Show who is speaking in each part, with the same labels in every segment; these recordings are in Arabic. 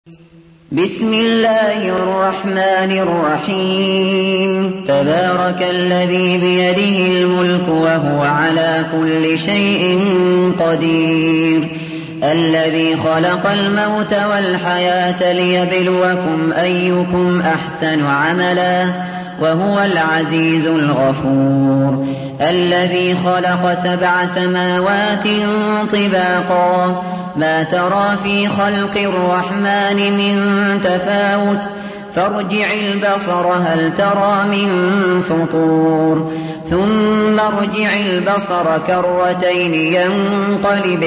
Speaker 1: بسم الله الرحمن الرحيم. تبارك الذي بيده الملك وهو على كل شيء قدير، الذي خلق الموت والحياة ليبلوكم أيكم أحسن عملا وهو العزيز الغفور، الذي خلق 7 سماوات طباقا ما ترى في خلق الرحمن من تفاوت فارجع البصر هل ترى من فطور، ثم ارجع البصر كرتين ينقلب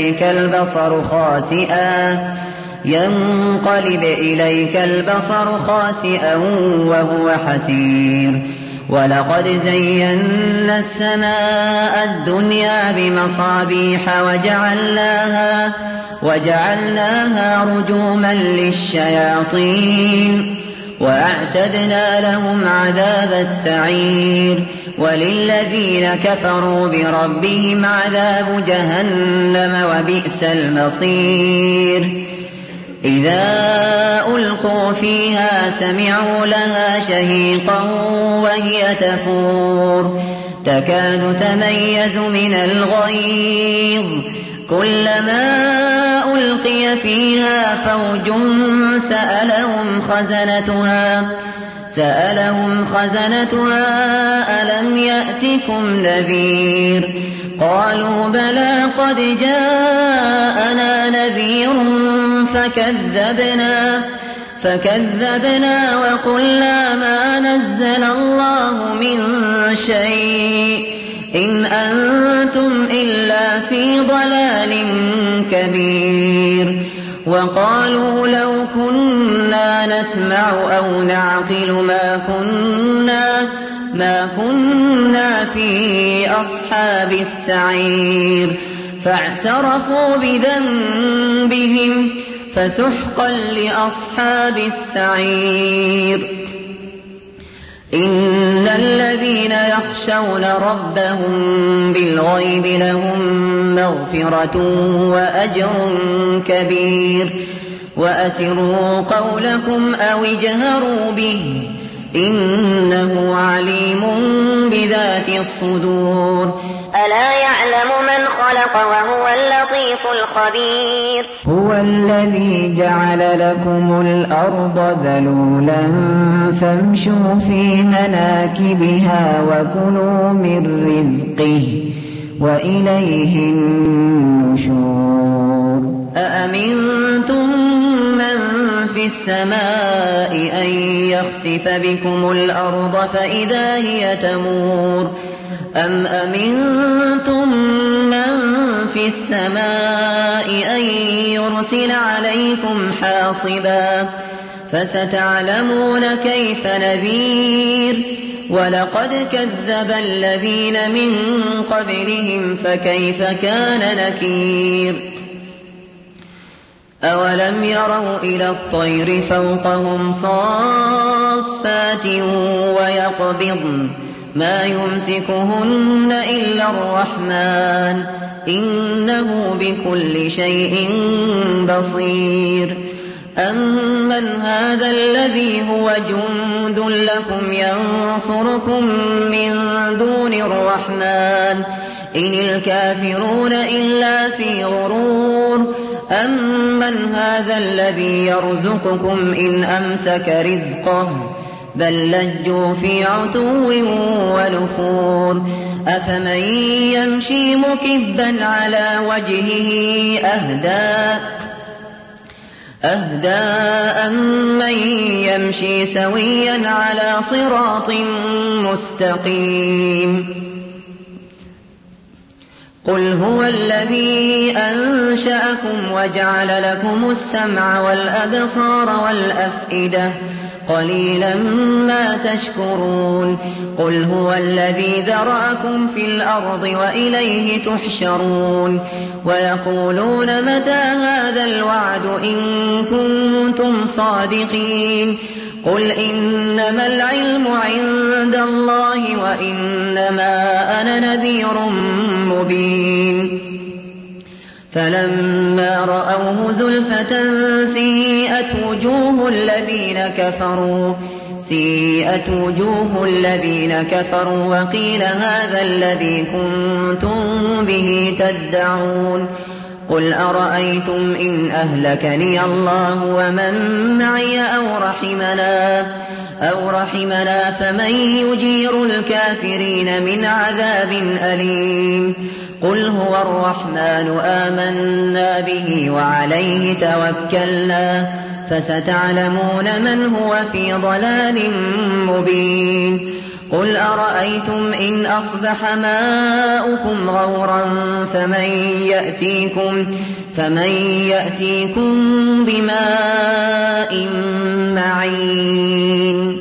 Speaker 1: إليك البصر خاسئا وهو حسير. ولقد زينا السماء الدنيا بمصابيح وجعلناها رجوما للشياطين وأعتدنا لهم عذاب السعير. وللذين كفروا بربهم عذاب جهنم وبئس المصير. إذا ألقوا فيها سمعوا لها شهيقا وهي تفور تكاد تميز من الغيظ، كلما ألقي فيها فوج سألهم خزنتها ألم يأتكم نذير؟ قالوا بلى قد جاءنا نذير فكذبنا وقلنا ما نزل الله من شيء إن أنتم إلا في ضلال كبير. وقالوا لو كنا نسمع أو نعقل ما كنا في أصحاب السعير، فاعترفوا بذنبهم فسحقا لأصحاب السعير. إن الذين يخشون ربهم بالغيب لهم مغفرة وأجر كبير. وأسروا قولكم أو اجهروا به إنه عليم بذات الصدور.
Speaker 2: ألا يعلم من خلق وهو اللطيف الخبير.
Speaker 1: هو الذي جعل لكم الأرض ذلولا فامشوا في مناكبها وكلوا من رزقه وإليه النشور. أأمنتم من في السماء أن يخسف بكم الأرض فإذا هي تمور، أم أمنتم من في السماء أن يرسل عليكم حاصبا فستعلمون كيف نذير. ولقد كذب الذين من قبلهم فكيف كان نكير. أولم يروا إلى الطير فوقهم صافات ويقبضن ما يمسكهن إلا الرحمن إنه بكل شيء بصير. أمن هذا الذي هو جند لكم ينصركم من دون الرحمن إن الكافرون إلا في غرور. أمن هذا الذي يرزقكم إن أمسك رزقه بل لجوا في عتو ونفور. أفمن يمشي مكبا على وجهه أهدى أمن يمشي سويا على صراط مستقيم. قل هو الذي أنشأكم وجعل لكم السمع والأبصار والأفئدة قليلا ما تشكرون. قل هو الذي ذرأكم في الأرض وإليه تحشرون. ويقولون متى هذا الوعد إن كنتم صادقين. قل إنما العلم عند الله وإنما أنا نذير مبين. فلما رأوه زلفة سيئت وجوه الذين كفروا وقيل هذا الذي كنتم به تدعون قل أرأيتم إن أهلكني الله ومن معي أو رحمنا فمن يجير الكافرين من عذاب أليم قل هو الرحمن آمنا به وعليه توكلنا فستعلمون من هو في ضلال مبين قل أرأيتم إن أصبح ماؤكم غورا فمن يأتيكم بماء معين